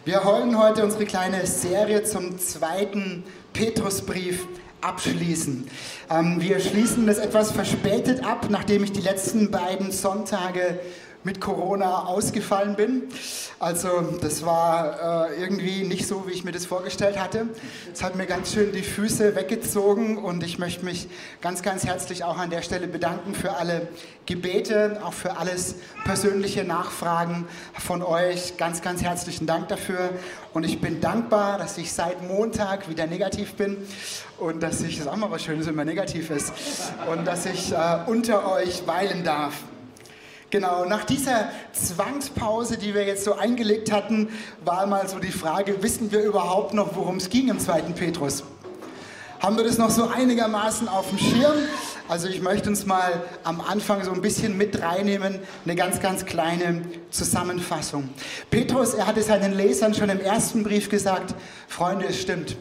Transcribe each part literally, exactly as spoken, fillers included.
Wir wollen heute unsere kleine Serie zum zweiten Petrusbrief abschließen. Ähm, wir schließen das etwas verspätet ab, nachdem ich die letzten beiden Sonntage mit Corona ausgefallen bin. Also das war äh, irgendwie nicht so, wie ich mir das vorgestellt hatte. Es hat mir ganz schön die Füße weggezogen und ich möchte mich ganz, ganz herzlich auch an der Stelle bedanken für alle Gebete, auch für alles persönliche Nachfragen von euch. Ganz, ganz herzlichen Dank dafür und ich bin dankbar, dass ich seit Montag wieder negativ bin und dass ich, das ist auch mal was Schönes, wenn man negativ ist, und dass ich äh, unter euch weilen darf. Genau, nach dieser Zwangspause, die wir jetzt so eingelegt hatten, war mal so die Frage, wissen wir überhaupt noch, worum es ging im zweiten Petrus? Haben wir das noch so einigermaßen auf dem Schirm? Also ich möchte uns mal am Anfang so ein bisschen mit reinnehmen, eine ganz, ganz kleine Zusammenfassung. Petrus, er hatte seinen Lesern schon im ersten Brief gesagt, Freunde, es stimmt.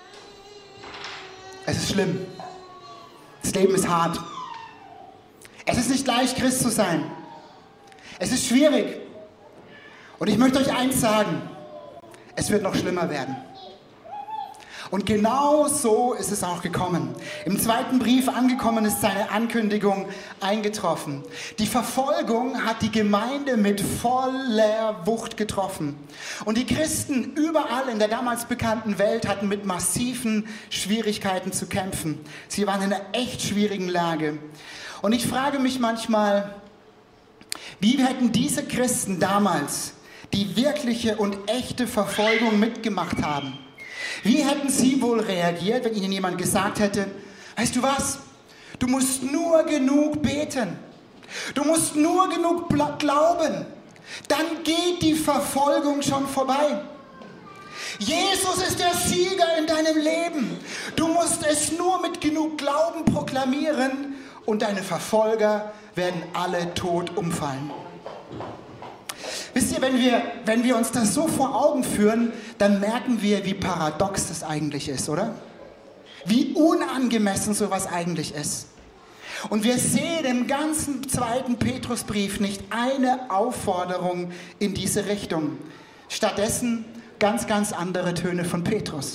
Es ist schlimm. Das Leben ist hart. Es ist nicht leicht, Christ zu sein. Es ist schwierig. Und ich möchte euch eins sagen, es wird noch schlimmer werden. Und genau so ist es auch gekommen. Im zweiten Brief angekommen ist seine Ankündigung eingetroffen. Die Verfolgung hat die Gemeinde mit voller Wucht getroffen. Und die Christen überall in der damals bekannten Welt hatten mit massiven Schwierigkeiten zu kämpfen. Sie waren in einer echt schwierigen Lage. Und ich frage mich manchmal, wie hätten diese Christen damals die wirkliche und echte Verfolgung mitgemacht haben? Wie hätten sie wohl reagiert, wenn ihnen jemand gesagt hätte, weißt du was, du musst nur genug beten, du musst nur genug glauben, dann geht die Verfolgung schon vorbei. Jesus ist der Sieger in deinem Leben, du musst es nur mit genug Glauben proklamieren und deine Verfolger werden alle tot umfallen. Wisst ihr, wenn wir, wenn wir uns das so vor Augen führen, dann merken wir, wie paradox das eigentlich ist, oder? Wie unangemessen sowas eigentlich ist. Und wir sehen im ganzen zweiten Petrusbrief nicht eine Aufforderung in diese Richtung. Stattdessen ganz, ganz andere Töne von Petrus.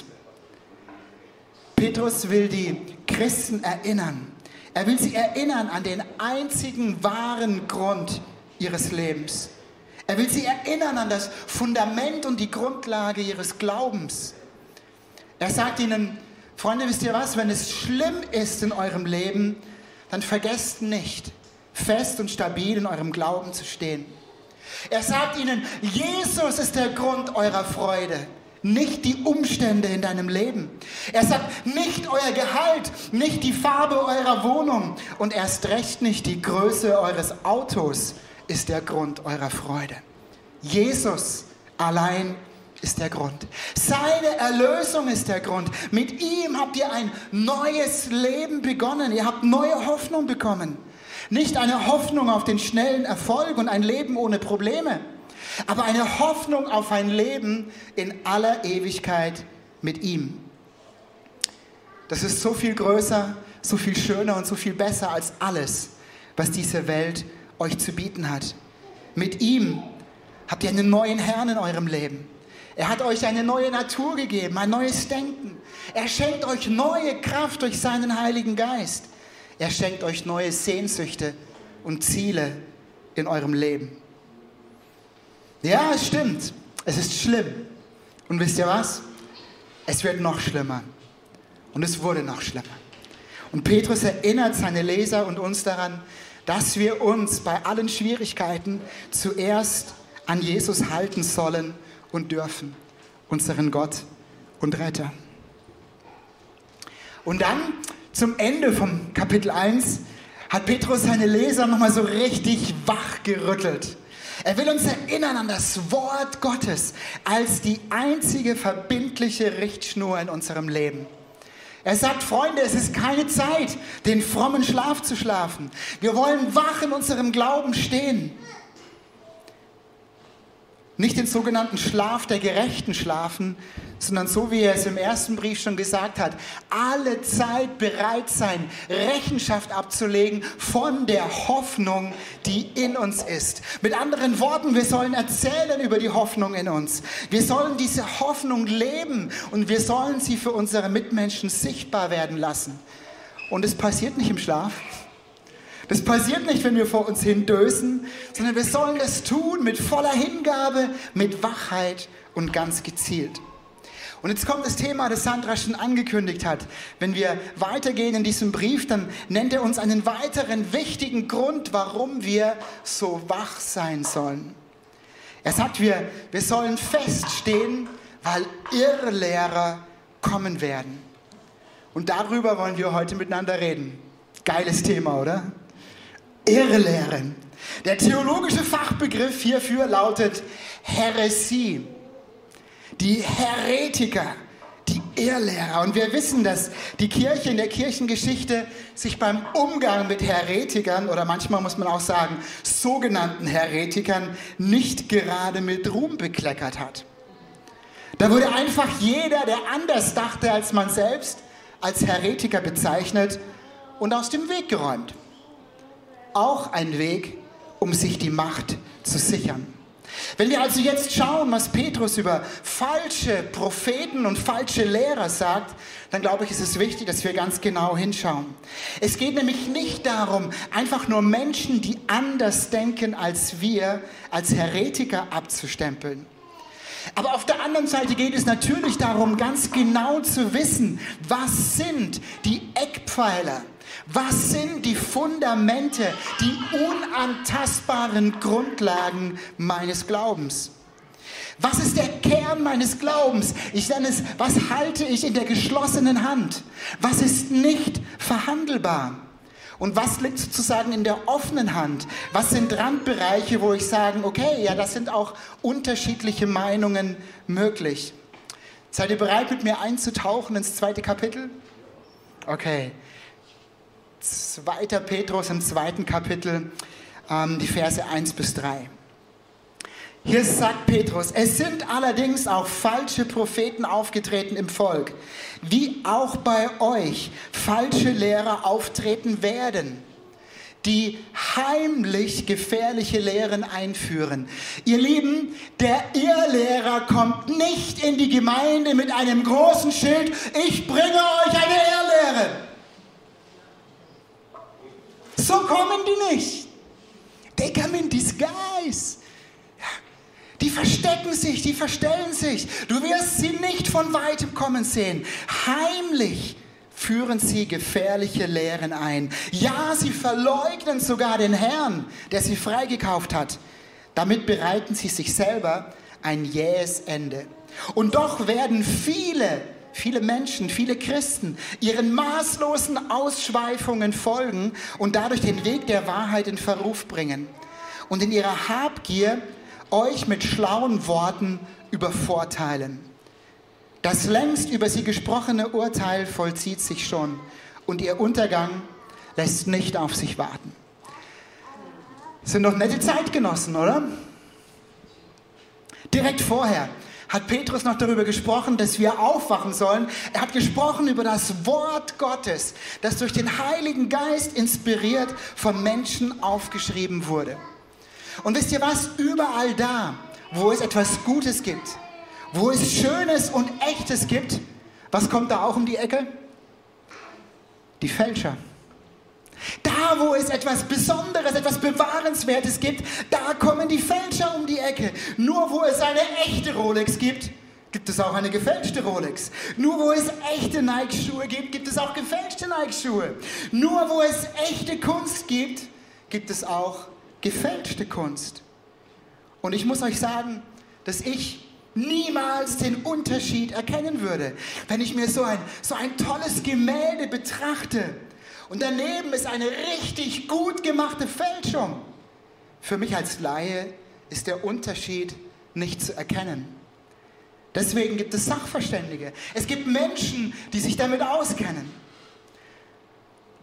Petrus will die Christen erinnern. Er will sie erinnern an den einzigen wahren Grund ihres Lebens. Er will sie erinnern an das Fundament und die Grundlage ihres Glaubens. Er sagt ihnen, Freunde, wisst ihr was, wenn es schlimm ist in eurem Leben, dann vergesst nicht, fest und stabil in eurem Glauben zu stehen. Er sagt ihnen, Jesus ist der Grund eurer Freude, nicht die Umstände in deinem Leben. Er sagt, nicht euer Gehalt, nicht die Farbe eurer Wohnung und erst recht nicht die Größe eures Autos ist der Grund eurer Freude. Jesus allein ist der Grund. Seine Erlösung ist der Grund. Mit ihm habt ihr ein neues Leben begonnen. Ihr habt neue Hoffnung bekommen. Nicht eine Hoffnung auf den schnellen Erfolg und ein Leben ohne Probleme, aber eine Hoffnung auf ein Leben in aller Ewigkeit mit ihm. Das ist so viel größer, so viel schöner und so viel besser als alles, was diese Welt euch zu bieten hat. Mit ihm habt ihr einen neuen Herrn in eurem Leben. Er hat euch eine neue Natur gegeben, ein neues Denken. Er schenkt euch neue Kraft durch seinen Heiligen Geist. Er schenkt euch neue Sehnsüchte und Ziele in eurem Leben. Ja, es stimmt. Es ist schlimm. Und wisst ihr was? Es wird noch schlimmer. Und es wurde noch schlimmer. Und Petrus erinnert seine Leser und uns daran, dass wir uns bei allen Schwierigkeiten zuerst an Jesus halten sollen und dürfen, unseren Gott und Retter. Und dann, zum Ende vom Kapitel eins, hat Petrus seine Leser nochmal so richtig wachgerüttelt. Er will uns erinnern an das Wort Gottes als die einzige verbindliche Richtschnur in unserem Leben. Er sagt, Freunde, es ist keine Zeit, den frommen Schlaf zu schlafen. Wir wollen wach in unserem Glauben stehen. Nicht den sogenannten Schlaf der Gerechten schlafen, sondern so wie er es im ersten Brief schon gesagt hat, alle Zeit bereit sein, Rechenschaft abzulegen von der Hoffnung, die in uns ist. Mit anderen Worten, wir sollen erzählen über die Hoffnung in uns. Wir sollen diese Hoffnung leben und wir sollen sie für unsere Mitmenschen sichtbar werden lassen. Und es passiert nicht im Schlaf. Das passiert nicht, wenn wir vor uns hindösen, sondern wir sollen es tun mit voller Hingabe, mit Wachheit und ganz gezielt. Und jetzt kommt das Thema, das Sandra schon angekündigt hat. Wenn wir weitergehen in diesem Brief, dann nennt er uns einen weiteren wichtigen Grund, warum wir so wach sein sollen. Er sagt, wir, wir sollen feststehen, weil Irrlehrer kommen werden. Und darüber wollen wir heute miteinander reden. Geiles Thema, oder? Irrlehren. Der theologische Fachbegriff hierfür lautet Häresie. Die Heretiker, die Irrlehrer. Und wir wissen, dass die Kirche in der Kirchengeschichte sich beim Umgang mit Heretikern oder manchmal muss man auch sagen sogenannten Heretikern nicht gerade mit Ruhm bekleckert hat. Da wurde einfach jeder, der anders dachte als man selbst, als Heretiker bezeichnet und aus dem Weg geräumt. Auch ein Weg, um sich die Macht zu sichern. Wenn wir also jetzt schauen, was Petrus über falsche Propheten und falsche Lehrer sagt, dann glaube ich, ist es wichtig, dass wir ganz genau hinschauen. Es geht nämlich nicht darum, einfach nur Menschen, die anders denken als wir, als Heretiker abzustempeln. Aber auf der anderen Seite geht es natürlich darum, ganz genau zu wissen, was sind die Eckpfeiler, was sind die Fundamente, die unantastbaren Grundlagen meines Glaubens? Was ist der Kern meines Glaubens? Ich nenne es, was halte ich in der geschlossenen Hand? Was ist nicht verhandelbar? Und was liegt sozusagen in der offenen Hand? Was sind Randbereiche, wo ich sage, okay, ja, das sind auch unterschiedliche Meinungen möglich? Seid ihr bereit, mit mir einzutauchen ins zweite Kapitel? Okay. zweiter Petrus im zweiten Kapitel, ähm, die Verse eins bis drei. Hier sagt Petrus, es sind allerdings auch falsche Propheten aufgetreten im Volk, wie auch bei euch falsche Lehrer auftreten werden, die heimlich gefährliche Lehren einführen. Ihr Lieben, der Irrlehrer kommt nicht in die Gemeinde mit einem großen Schild, ich bringe euch eine Irrlehre. So kommen die nicht. They come in disguise. Die verstecken sich, die verstellen sich. Du wirst sie nicht von weitem kommen sehen. Heimlich führen sie gefährliche Lehren ein. Ja, sie verleugnen sogar den Herrn, der sie freigekauft hat. Damit bereiten sie sich selber ein jähes Ende. Und doch werden viele Viele Menschen, viele Christen ihren maßlosen Ausschweifungen folgen und dadurch den Weg der Wahrheit in Verruf bringen und in ihrer Habgier euch mit schlauen Worten übervorteilen. Das längst über sie gesprochene Urteil vollzieht sich schon und ihr Untergang lässt nicht auf sich warten. Das sind doch nette Zeitgenossen, oder? Direkt vorher hat Petrus noch darüber gesprochen, dass wir aufwachen sollen. Er hat gesprochen über das Wort Gottes, das durch den Heiligen Geist inspiriert von Menschen aufgeschrieben wurde. Und wisst ihr was? Überall da, wo es etwas Gutes gibt, wo es Schönes und Echtes gibt, was kommt da auch um die Ecke? Die Fälscher. Da, wo es etwas Besonderes, etwas Bewahrenswertes gibt, da kommen die Fälscher um die Ecke. Nur wo es eine echte Rolex gibt, gibt es auch eine gefälschte Rolex. Nur wo es echte Nike-Schuhe gibt, gibt es auch gefälschte Nike-Schuhe. Nur wo es echte Kunst gibt, gibt es auch gefälschte Kunst. Und ich muss euch sagen, dass ich niemals den Unterschied erkennen würde, wenn ich mir so ein, so ein tolles Gemälde betrachte. Und daneben ist eine richtig gut gemachte Fälschung. Für mich als Laie ist der Unterschied nicht zu erkennen. Deswegen gibt es Sachverständige. Es gibt Menschen, die sich damit auskennen.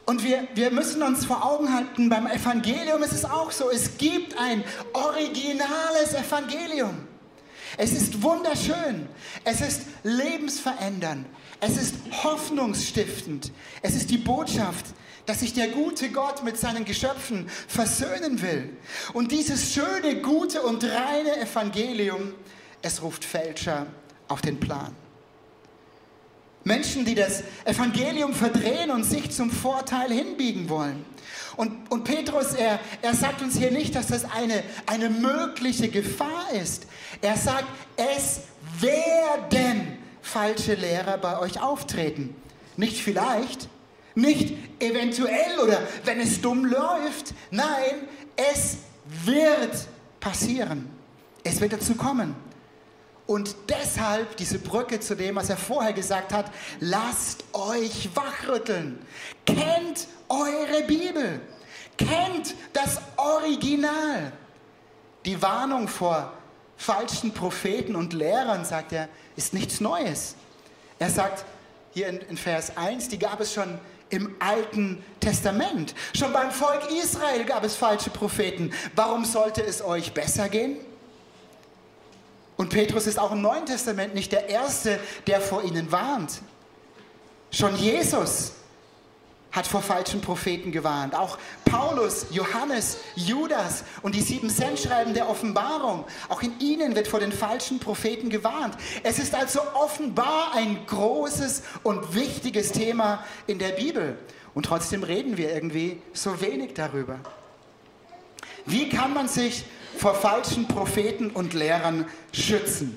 Und wir, wir müssen uns vor Augen halten, beim Evangelium ist es auch so, es gibt ein originales Evangelium. Es ist wunderschön, es ist lebensverändernd, es ist hoffnungsstiftend, es ist die Botschaft, dass sich der gute Gott mit seinen Geschöpfen versöhnen will. Und dieses schöne, gute und reine Evangelium, es ruft Fälscher auf den Plan. Menschen, die das Evangelium verdrehen und sich zum Vorteil hinbiegen wollen. Und, und Petrus, er, er sagt uns hier nicht, dass das eine, eine mögliche Gefahr ist. Er sagt, es werden falsche Lehrer bei euch auftreten. Nicht vielleicht, nicht eventuell oder wenn es dumm läuft. Nein, es wird passieren. Es wird dazu kommen. Und deshalb diese Brücke zu dem, was er vorher gesagt hat, lasst euch wachrütteln. Kennt eure Bibel. Kennt das Original. Die Warnung vor falschen Propheten und Lehrern, sagt er, ist nichts Neues. Er sagt hier in, in Vers eins, die gab es schon im Alten Testament. Schon beim Volk Israel gab es falsche Propheten. Warum sollte es euch besser gehen? Und Petrus ist auch im Neuen Testament nicht der Erste, der vor ihnen warnt. Schon Jesus hat vor falschen Propheten gewarnt. Auch Paulus, Johannes, Judas und die sieben Sendschreiben der Offenbarung. Auch in ihnen wird vor den falschen Propheten gewarnt. Es ist also offenbar ein großes und wichtiges Thema in der Bibel. Und trotzdem reden wir irgendwie so wenig darüber. Wie kann man sich vor falschen Propheten und Lehrern schützen?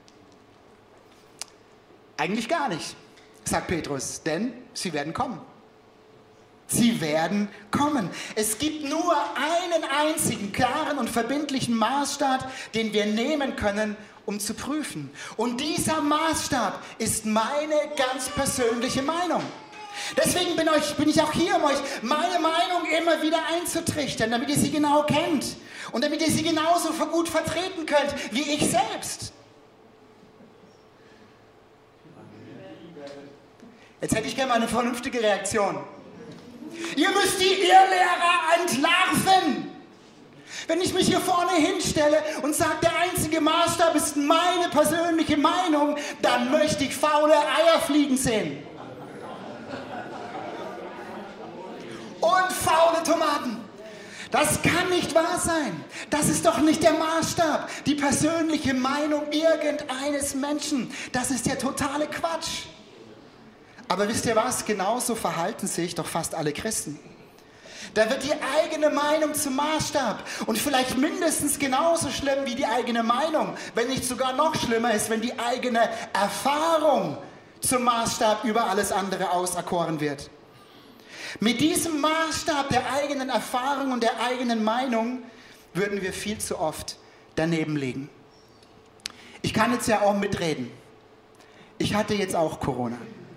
Eigentlich gar nicht, sagt Petrus, denn sie werden kommen. Sie werden kommen. Es gibt nur einen einzigen klaren und verbindlichen Maßstab, den wir nehmen können, um zu prüfen. Und dieser Maßstab ist meine ganz persönliche Meinung. Deswegen bin, euch, bin ich auch hier, um euch meine Meinung immer wieder einzutrichtern, damit ihr sie genau kennt und damit ihr sie genauso gut vertreten könnt wie ich selbst. Jetzt hätte ich gerne mal eine vernünftige Reaktion. Ihr müsst die Irrlehrer entlarven. Wenn ich mich hier vorne hinstelle und sage, der einzige Maßstab ist meine persönliche Meinung, dann möchte ich faule Eier fliegen sehen. Und faule Tomaten. Das kann nicht wahr sein. Das ist doch nicht der Maßstab. Die persönliche Meinung irgendeines Menschen. Das ist der totale Quatsch. Aber wisst ihr was? Genauso verhalten sich doch fast alle Christen. Da wird die eigene Meinung zum Maßstab. Und vielleicht mindestens genauso schlimm wie die eigene Meinung. Wenn nicht sogar noch schlimmer ist, wenn die eigene Erfahrung zum Maßstab über alles andere auserkoren wird. Mit diesem Maßstab der eigenen Erfahrung und der eigenen Meinung würden wir viel zu oft daneben liegen. Ich kann jetzt ja auch mitreden. Ich hatte jetzt auch Corona.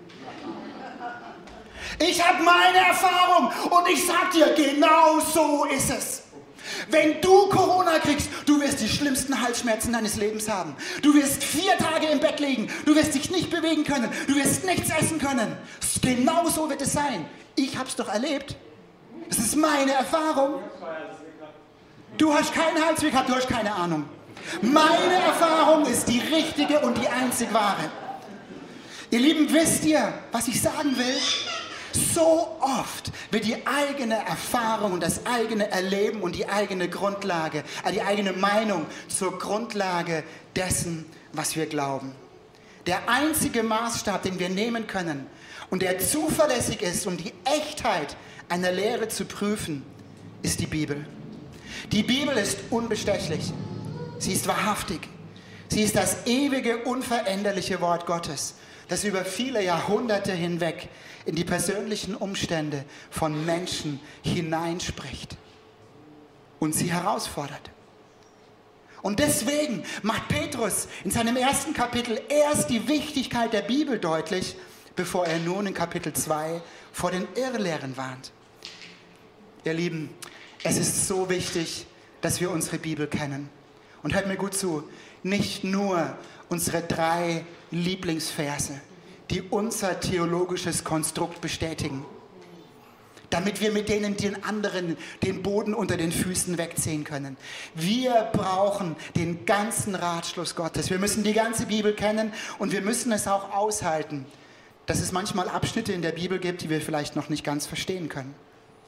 Ich habe meine Erfahrung und ich sag dir, genau so ist es. Wenn du Corona kriegst, du wirst die schlimmsten Halsschmerzen deines Lebens haben. Du wirst vier Tage im Bett liegen, du wirst dich nicht bewegen können, du wirst nichts essen können. Genau so wird es sein. Ich hab's doch erlebt. Das ist meine Erfahrung. Du hast keinen Halsweg gehabt, du hast keine Ahnung. Meine Erfahrung ist die richtige und die einzig wahre. Ihr Lieben, wisst ihr, was ich sagen will? So oft wird die eigene Erfahrung und das eigene Erleben und die eigene Grundlage, äh, die eigene Meinung zur Grundlage dessen, was wir glauben. Der einzige Maßstab, den wir nehmen können und der zuverlässig ist, um die Echtheit einer Lehre zu prüfen, ist die Bibel. Die Bibel ist unbestechlich. Sie ist wahrhaftig. Sie ist das ewige, unveränderliche Wort Gottes, das über viele Jahrhunderte hinweg in die persönlichen Umstände von Menschen hineinspricht und sie herausfordert. Und deswegen macht Petrus in seinem ersten Kapitel erst die Wichtigkeit der Bibel deutlich, bevor er nun in Kapitel zwei vor den Irrlehren warnt. Ihr Lieben, es ist so wichtig, dass wir unsere Bibel kennen. Und hört mir gut zu, nicht nur unsere drei Lieblingsverse, die unser theologisches Konstrukt bestätigen. damit wir mit denen den anderen den Boden unter den Füßen wegziehen können. Wir brauchen den ganzen Ratschluss Gottes. Wir müssen die ganze Bibel kennen und wir müssen es auch aushalten, dass es manchmal Abschnitte in der Bibel gibt, die wir vielleicht noch nicht ganz verstehen können.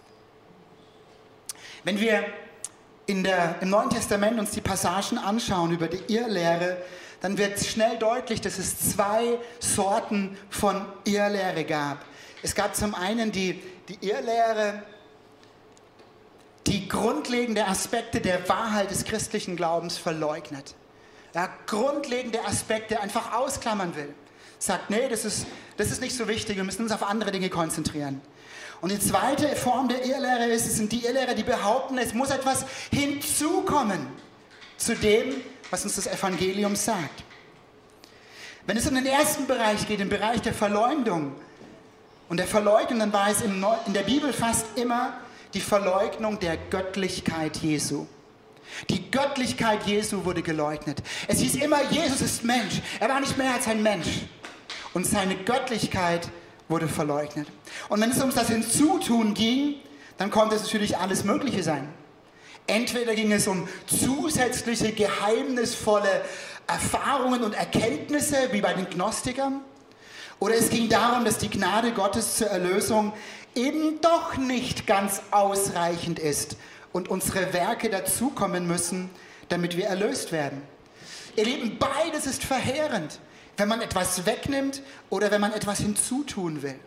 Wenn wir in der, im Neuen Testament uns die Passagen anschauen über die Irrlehre, dann wird schnell deutlich, dass es zwei Sorten von Irrlehre gab. Es gab zum einen die, die Irrlehre, die grundlegende Aspekte der Wahrheit des christlichen Glaubens verleugnet. Ja, grundlegende Aspekte einfach ausklammern will. Sagt, nee, das ist, das ist nicht so wichtig, wir müssen uns auf andere Dinge konzentrieren. Und die zweite Form der Irrlehre ist, es sind die Irrlehrer, die behaupten, es muss etwas hinzukommen zu dem, was uns das Evangelium sagt. Wenn es um den ersten Bereich geht, im Bereich der Verleumdung und der Verleugnung, dann war es in der Bibel fast immer die Verleugnung der Göttlichkeit Jesu. Die Göttlichkeit Jesu wurde geleugnet. Es hieß immer, Jesus ist Mensch. Er war nicht mehr als ein Mensch. Und seine Göttlichkeit wurde verleugnet. Und wenn es um das Hinzutun ging, dann konnte es natürlich alles Mögliche sein. Entweder ging es um zusätzliche, geheimnisvolle Erfahrungen und Erkenntnisse, wie bei den Gnostikern, oder es ging darum, dass die Gnade Gottes zur Erlösung eben doch nicht ganz ausreichend ist und unsere Werke dazukommen müssen, damit wir erlöst werden. Ihr Lieben, beides ist verheerend, wenn man etwas wegnimmt oder wenn man etwas hinzutun will.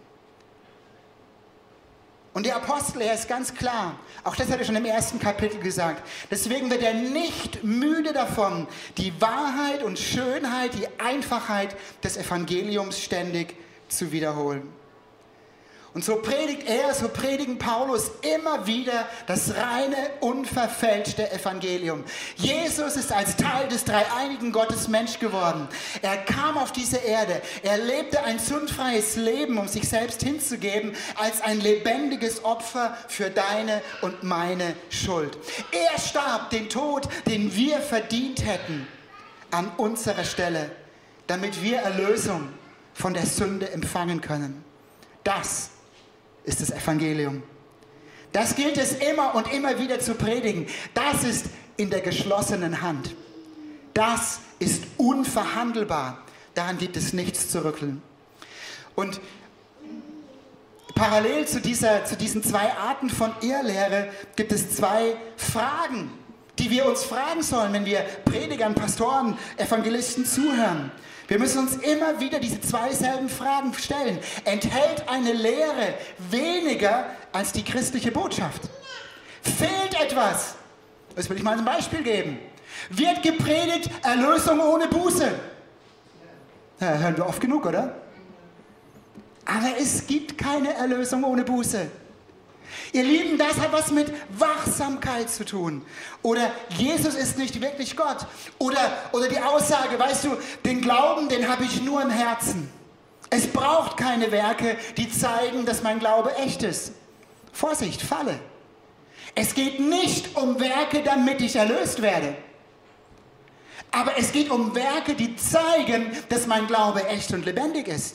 Und der Apostel, er ist ganz klar, auch das hat er schon im ersten Kapitel gesagt, deswegen wird er nicht müde davon, die Wahrheit und Schönheit, die Einfachheit des Evangeliums ständig zu wiederholen. Und so predigt er, so predigen Paulus immer wieder das reine, unverfälschte Evangelium. Jesus ist als Teil des dreieinigen Gottes Mensch geworden. Er kam auf diese Erde. Er lebte ein sündfreies Leben, um sich selbst hinzugeben, als ein lebendiges Opfer für deine und meine Schuld. Er starb den Tod, den wir verdient hätten, an unserer Stelle, damit wir Erlösung von der Sünde empfangen können. Das ist das Evangelium. Das gilt es immer und immer wieder zu predigen. Das ist in der geschlossenen Hand. Das ist unverhandelbar. Daran gibt es nichts zu rütteln. Und parallel zu, dieser, zu diesen zwei Arten von Irrlehre gibt es zwei Fragen, die wir uns fragen sollen, wenn wir Predigern, Pastoren, Evangelisten zuhören. Wir müssen uns immer wieder diese zwei selben Fragen stellen. Enthält eine Lehre weniger als die christliche Botschaft? Fehlt etwas? Das will ich mal ein Beispiel geben. Wird gepredigt, Erlösung ohne Buße? Ja, hören wir oft genug, oder? Aber es gibt keine Erlösung ohne Buße. Ihr Lieben, das hat was mit Wachsamkeit zu tun. Oder Jesus ist nicht wirklich Gott. Oder, oder die Aussage, weißt du, den Glauben, den habe ich nur im Herzen. Es braucht keine Werke, die zeigen, dass mein Glaube echt ist. Vorsicht, Falle. Es geht nicht um Werke, damit ich erlöst werde. Aber es geht um Werke, die zeigen, dass mein Glaube echt und lebendig ist.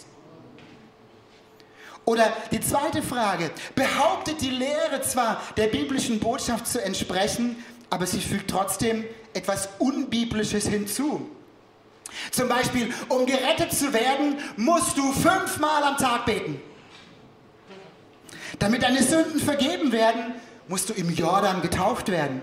Oder die zweite Frage, behauptet die Lehre zwar der biblischen Botschaft zu entsprechen, aber sie fügt trotzdem etwas Unbiblisches hinzu. Zum Beispiel, um gerettet zu werden, musst du fünfmal am Tag beten. Damit deine Sünden vergeben werden, musst du im Jordan getauft werden.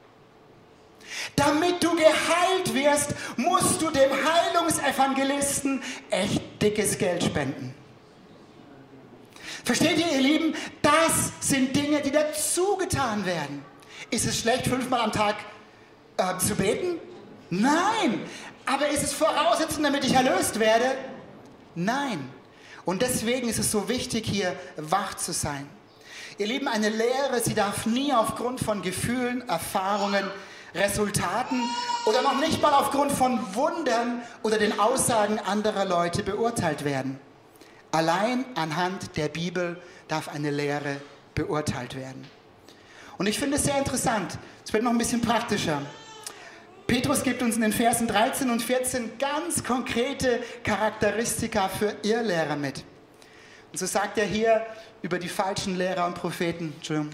Damit du geheilt wirst, musst du dem Heilungsevangelisten echt dickes Geld spenden. Versteht ihr, ihr Lieben? Das sind Dinge, die dazu getan werden. Ist es schlecht, fünfmal am Tag äh, zu beten? Nein. Aber ist es Voraussetzung, damit ich erlöst werde? Nein. Und deswegen ist es so wichtig, hier wach zu sein. Ihr Lieben, eine Lehre, sie darf nie aufgrund von Gefühlen, Erfahrungen, Resultaten oder noch nicht mal aufgrund von Wundern oder den Aussagen anderer Leute beurteilt werden. Allein anhand der Bibel darf eine Lehre beurteilt werden. Und ich finde es sehr interessant. Es wird noch ein bisschen praktischer. Petrus gibt uns in den Versen dreizehn und vierzehn ganz konkrete Charakteristika für Irrlehrer mit. Und so sagt er hier über die falschen Lehrer und Propheten, Entschuldigung,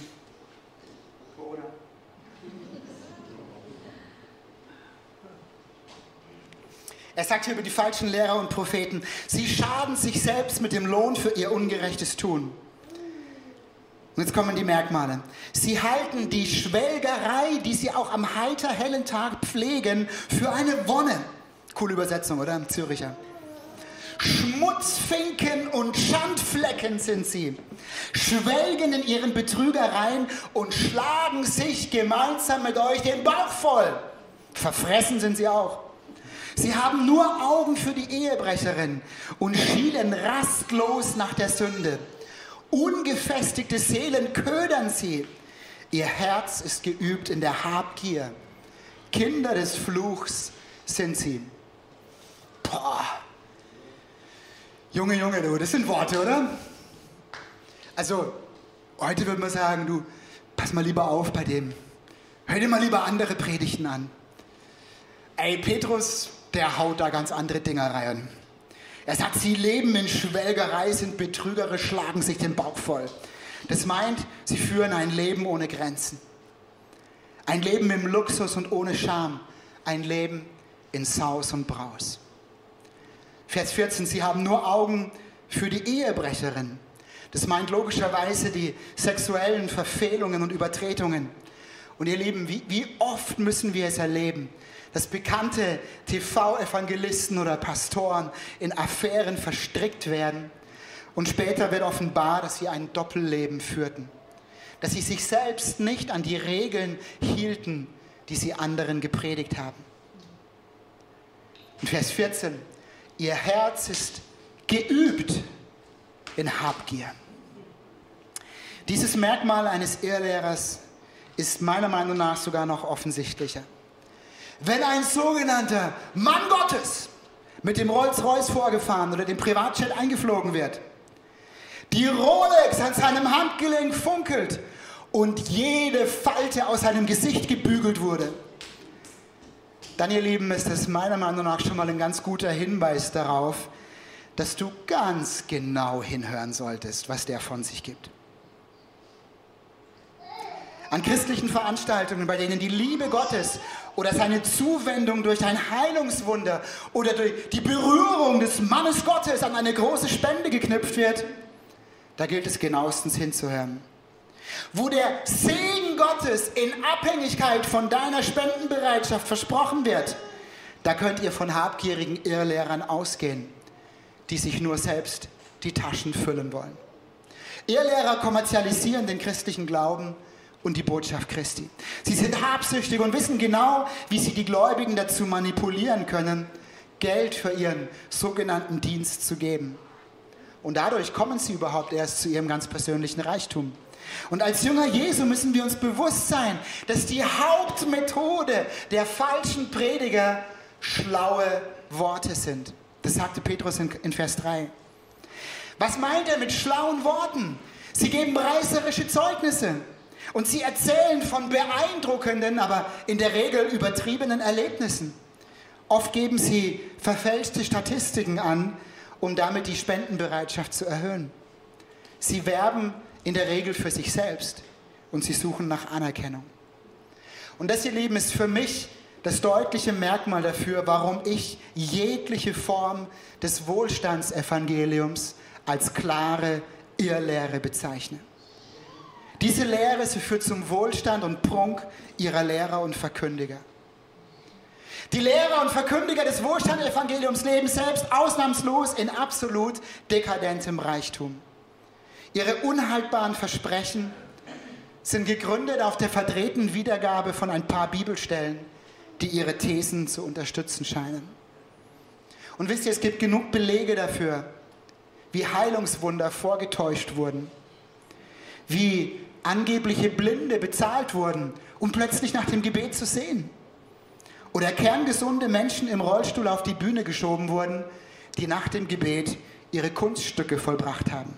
er sagt hier über die falschen Lehrer und Propheten, sie schaden sich selbst mit dem Lohn für ihr ungerechtes Tun. Und jetzt kommen die Merkmale. Sie halten die Schwelgerei, die sie auch am heiter hellen Tag pflegen, für eine Wonne. Coole Übersetzung, oder? Im Züricher. Schmutzfinken und Schandflecken sind sie, schwelgen in ihren Betrügereien und schlagen sich gemeinsam mit euch den Bauch voll. Verfressen sind sie auch. Sie haben nur Augen für die Ehebrecherin und schielen rastlos nach der Sünde. Ungefestigte Seelen ködern sie. Ihr Herz ist geübt in der Habgier. Kinder des Fluchs sind sie. Boah. Junge, Junge, du, das sind Worte, oder? Also, heute würde man sagen, du, pass mal lieber auf bei dem. Hör dir mal lieber andere Predigten an. Ey, Petrus, der haut da ganz andere Dinger rein. Er sagt, sie leben in Schwelgerei, sind betrügerisch, schlagen sich den Bauch voll. Das meint, sie führen ein Leben ohne Grenzen. Ein Leben im Luxus und ohne Scham. Ein Leben in Saus und Braus. Vers vierzehn, sie haben nur Augen für die Ehebrecherin. Das meint logischerweise die sexuellen Verfehlungen und Übertretungen. Und ihr Lieben, wie, wie oft müssen wir es erleben, dass bekannte T V-Evangelisten oder Pastoren in Affären verstrickt werden und später wird offenbar, dass sie ein Doppelleben führten. Dass sie sich selbst nicht an die Regeln hielten, die sie anderen gepredigt haben. In Vers vierzehn, ihr Herz ist geübt in Habgier. Dieses Merkmal eines Irrlehrers ist meiner Meinung nach sogar noch offensichtlicher. Wenn ein sogenannter Mann Gottes mit dem Rolls-Royce vorgefahren oder dem Privatjet eingeflogen wird, die Rolex an seinem Handgelenk funkelt und jede Falte aus seinem Gesicht gebügelt wurde, dann, ihr Lieben, ist das meiner Meinung nach schon mal ein ganz guter Hinweis darauf, dass du ganz genau hinhören solltest, was der von sich gibt. An christlichen Veranstaltungen, bei denen die Liebe Gottes oder seine Zuwendung durch ein Heilungswunder oder durch die Berührung des Mannes Gottes an eine große Spende geknüpft wird, da gilt es genauestens hinzuhören. Wo der Segen Gottes in Abhängigkeit von deiner Spendenbereitschaft versprochen wird, da könnt ihr von habgierigen Irrlehrern ausgehen, die sich nur selbst die Taschen füllen wollen. Irrlehrer kommerzialisieren den christlichen Glauben und die Botschaft Christi. Sie sind habsüchtig und wissen genau, wie sie die Gläubigen dazu manipulieren können, Geld für ihren sogenannten Dienst zu geben. Und dadurch kommen sie überhaupt erst zu ihrem ganz persönlichen Reichtum. Und als Jünger Jesu müssen wir uns bewusst sein, dass die Hauptmethode der falschen Prediger schlaue Worte sind. Das sagte Petrus in, in Vers drei. Was meint er mit schlauen Worten? Sie geben reißerische Zeugnisse. Und sie erzählen von beeindruckenden, aber in der Regel übertriebenen Erlebnissen. Oft geben sie verfälschte Statistiken an, um damit die Spendenbereitschaft zu erhöhen. Sie werben in der Regel für sich selbst und sie suchen nach Anerkennung. Und das, ihr Lieben, ist für mich das deutliche Merkmal dafür, warum ich jegliche Form des Wohlstandsevangeliums als klare Irrlehre bezeichne. Diese Lehre, sie führt zum Wohlstand und Prunk ihrer Lehrer und Verkündiger. Die Lehrer und Verkündiger des Wohlstandsevangeliums leben selbst ausnahmslos in absolut dekadentem Reichtum. Ihre unhaltbaren Versprechen sind gegründet auf der verdrehten Wiedergabe von ein paar Bibelstellen, die ihre Thesen zu unterstützen scheinen. Und wisst ihr, es gibt genug Belege dafür, wie Heilungswunder vorgetäuscht wurden, wie angebliche Blinde bezahlt wurden, um plötzlich nach dem Gebet zu sehen. Oder kerngesunde Menschen im Rollstuhl auf die Bühne geschoben wurden, die nach dem Gebet ihre Kunststücke vollbracht haben.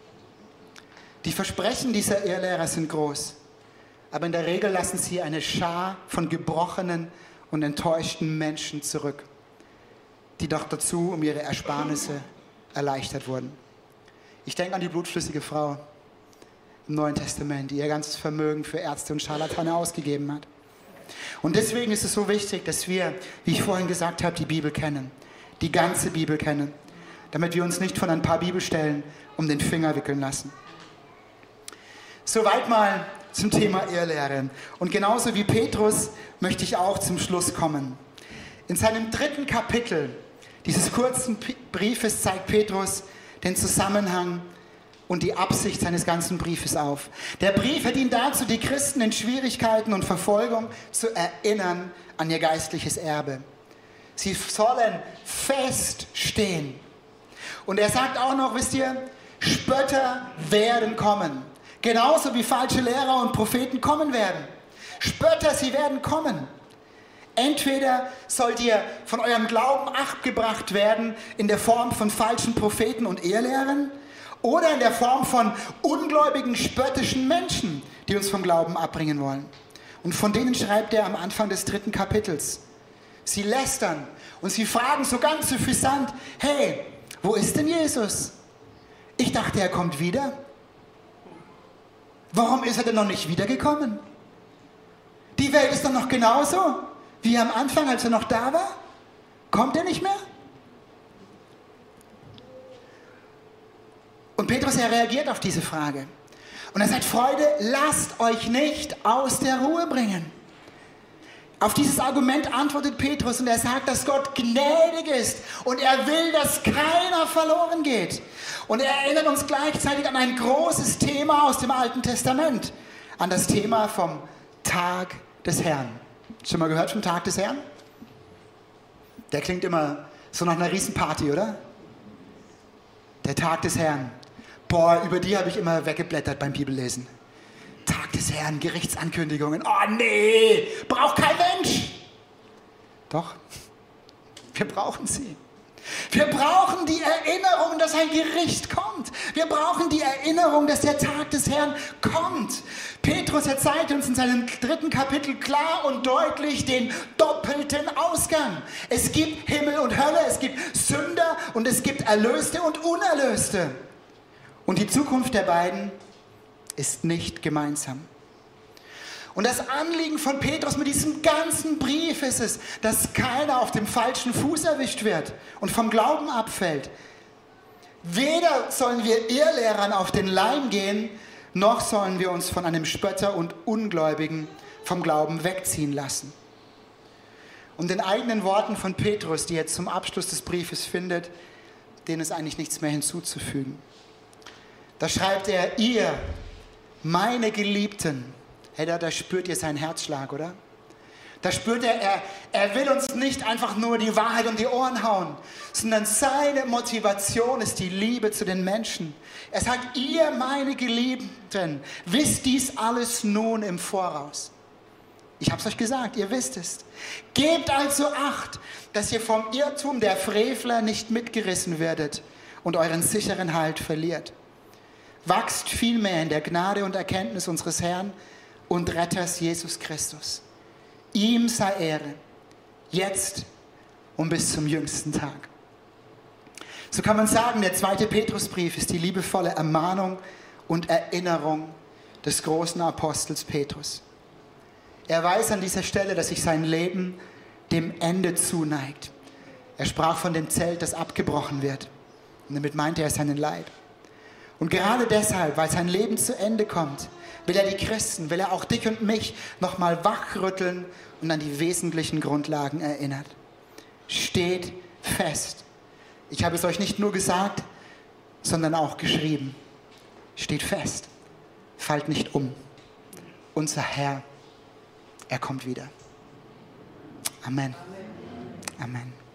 Die Versprechen dieser Irrlehrer sind groß, aber in der Regel lassen sie eine Schar von gebrochenen und enttäuschten Menschen zurück, die doch dazu um ihre Ersparnisse erleichtert wurden. Ich denke an die blutflüssige Frau im Neuen Testament, die ihr ganzes Vermögen für Ärzte und Scharlatane ausgegeben hat. Und deswegen ist es so wichtig, dass wir, wie ich vorhin gesagt habe, die Bibel kennen, die ganze Bibel kennen, damit wir uns nicht von ein paar Bibelstellen um den Finger wickeln lassen. Soweit mal zum Thema Irrlehre. Und genauso wie Petrus möchte ich auch zum Schluss kommen. In seinem dritten Kapitel dieses kurzen Briefes zeigt Petrus den Zusammenhang und die Absicht seines ganzen Briefes auf. Der Brief hat ihn dazu, die Christen in Schwierigkeiten und Verfolgung zu erinnern an ihr geistliches Erbe. Sie sollen feststehen. Und er sagt auch noch, wisst ihr, Spötter werden kommen. Genauso wie falsche Lehrer und Propheten kommen werden. Spötter, sie werden kommen. Entweder sollt ihr von eurem Glauben abgebracht werden in der Form von falschen Propheten und Irrlehrern oder in der Form von ungläubigen, spöttischen Menschen, die uns vom Glauben abbringen wollen. Und von denen schreibt er am Anfang des dritten Kapitels. Sie lästern und sie fragen so ganz suffisant, hey, wo ist denn Jesus? Ich dachte, er kommt wieder. Warum ist er denn noch nicht wiedergekommen? Die Welt ist doch noch genauso wie am Anfang, als er noch da war. Kommt er nicht mehr? Und Petrus, er reagiert auf diese Frage. Und er sagt, Freunde, lasst euch nicht aus der Ruhe bringen. Auf dieses Argument antwortet Petrus und er sagt, dass Gott gnädig ist und er will, dass keiner verloren geht. Und er erinnert uns gleichzeitig an ein großes Thema aus dem Alten Testament, an das Thema vom Tag des Herrn. Schon mal gehört vom Tag des Herrn? Der klingt immer so nach einer Riesenparty, oder? Der Tag des Herrn. Boah, über die habe ich immer weggeblättert beim Bibellesen. Tag des Herrn, Gerichtsankündigungen. Oh nee, braucht kein Mensch. Doch, wir brauchen sie. Wir brauchen die Erinnerung, dass ein Gericht kommt. Wir brauchen die Erinnerung, dass der Tag des Herrn kommt. Petrus erzählt uns in seinem dritten Kapitel klar und deutlich den doppelten Ausgang. Es gibt Himmel und Hölle, es gibt Sünder und es gibt Erlöste und Unerlöste. Und die Zukunft der beiden ist nicht gemeinsam. Und das Anliegen von Petrus mit diesem ganzen Brief ist es, dass keiner auf dem falschen Fuß erwischt wird und vom Glauben abfällt. Weder sollen wir Irrlehrern auf den Leim gehen, noch sollen wir uns von einem Spötter und Ungläubigen vom Glauben wegziehen lassen. Und den eigenen Worten von Petrus, die er zum Abschluss des Briefes findet, denen ist eigentlich nichts mehr hinzuzufügen. Da schreibt er, ihr, meine Geliebten, hey, da, da spürt ihr seinen Herzschlag, oder? Da spürt er, er, er will uns nicht einfach nur die Wahrheit um die Ohren hauen, sondern seine Motivation ist die Liebe zu den Menschen. Er sagt, ihr, meine Geliebten, wisst dies alles nun im Voraus. Ich habe es euch gesagt, ihr wisst es. Gebt also Acht, dass ihr vom Irrtum der Frevler nicht mitgerissen werdet und euren sicheren Halt verliert. Wachst vielmehr in der Gnade und Erkenntnis unseres Herrn und Retters Jesus Christus. Ihm sei Ehre, jetzt und bis zum jüngsten Tag. So kann man sagen, der zweite Petrusbrief ist die liebevolle Ermahnung und Erinnerung des großen Apostels Petrus. Er weiß an dieser Stelle, dass sich sein Leben dem Ende zuneigt. Er sprach von dem Zelt, das abgebrochen wird. Und damit meinte er seinen Leib. Und gerade deshalb, weil sein Leben zu Ende kommt, will er die Christen, will er auch dich und mich nochmal wachrütteln und an die wesentlichen Grundlagen erinnert. Steht fest. Ich habe es euch nicht nur gesagt, sondern auch geschrieben. Steht fest. Fallt nicht um. Unser Herr, er kommt wieder. Amen. Amen.